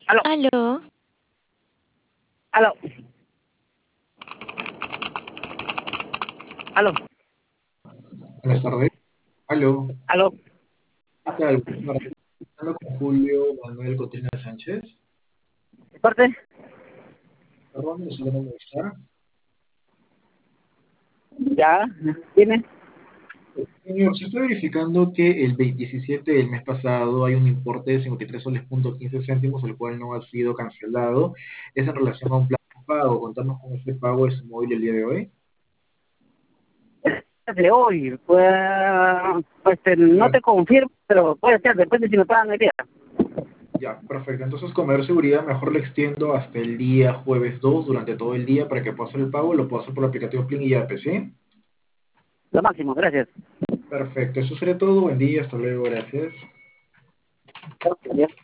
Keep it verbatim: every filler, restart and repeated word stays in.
Aló, Aló, aló, aló, Buenas tardes. Aló. aló. ¿Qué tal? Buenas tardes. Hablo con Julio Manuel Cotrina Sánchez. ¿De parte? Perdón, no sé cómo molestar. Ya, ¿tiene? Señor, se está verificando que el diecisiete del mes pasado hay un importe de cincuenta y tres soles punto quince céntimos, el cual no ha sido cancelado. Es en relación a un plan de pago. Contarnos con ese pago de su móvil el día de hoy. De hoy, pues, pues eh, no Ya, te confirmo, pero puede ser, depende si me pagan el día. ya, perfecto. Entonces, con mayor seguridad, mejor le extiendo hasta el día jueves dos durante todo el día para que pueda hacer el pago. Lo puedo hacer por el aplicativo Plin y Yape, ¿sí? Lo máximo, gracias. Perfecto. Eso sería todo. Buen día. Hasta luego. Gracias. Gracias.